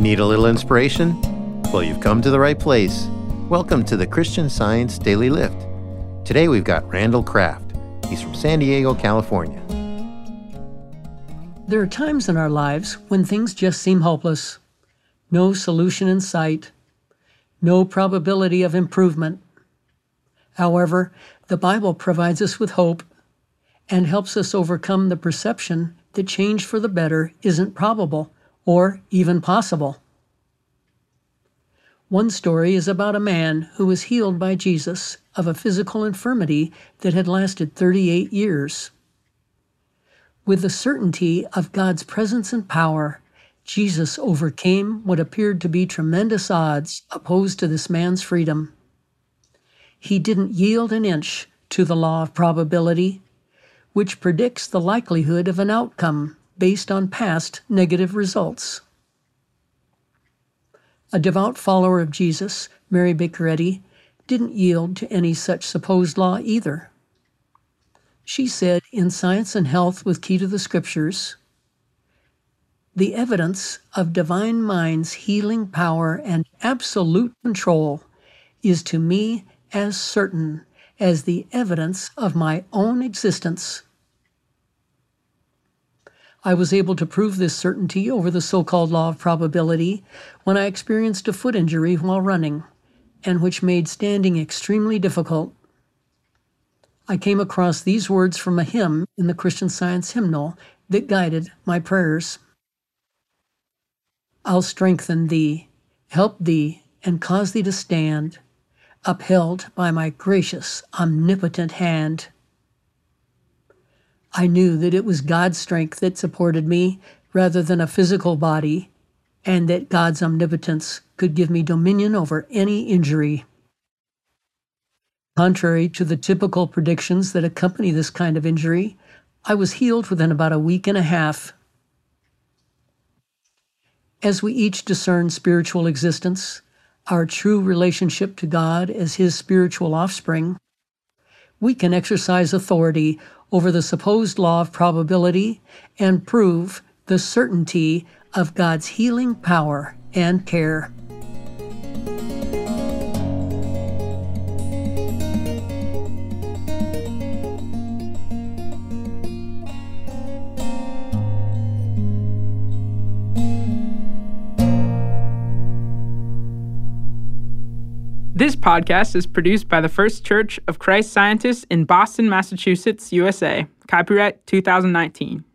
Need a little inspiration? Well, you've come to the right place. Welcome to the Christian Science Daily Lift. Today we've got Randall Kraft. He's from San Diego, California. There are times in our lives when things just seem hopeless. No solution in sight. No probability of improvement. However, the Bible provides us with hope and helps us overcome the perception that change for the better isn't probable or even possible. One story is about a man who was healed by Jesus of a physical infirmity that had lasted 38 years. With the certainty of God's presence and power, Jesus overcame what appeared to be tremendous odds opposed to this man's freedom. He didn't yield an inch to the law of probability, which predicts the likelihood of an outcome based on past negative results. A devout follower of Jesus, Mary Baker Eddy, didn't yield to any such supposed law either. She said in Science and Health with Key to the Scriptures, "The evidence of divine mind's healing power and absolute control is to me as certain as the evidence of my own existence." I was able to prove this certainty over the so-called law of probability when I experienced a foot injury while running, and which made standing extremely difficult. I came across these words from a hymn in the Christian Science hymnal that guided my prayers. "I'll strengthen thee, help thee, and cause thee to stand, upheld by my gracious, omnipotent hand." I knew that it was God's strength that supported me rather than a physical body, and that God's omnipotence could give me dominion over any injury. Contrary to the typical predictions that accompany this kind of injury, I was healed within about a week and a half. As we each discern spiritual existence, our true relationship to God as His spiritual offspring, we can exercise authority over the supposed law of probability and prove the certainty of God's healing power and care. This podcast is produced by the First Church of Christ Scientists in Boston, Massachusetts, USA. Copyright 2019.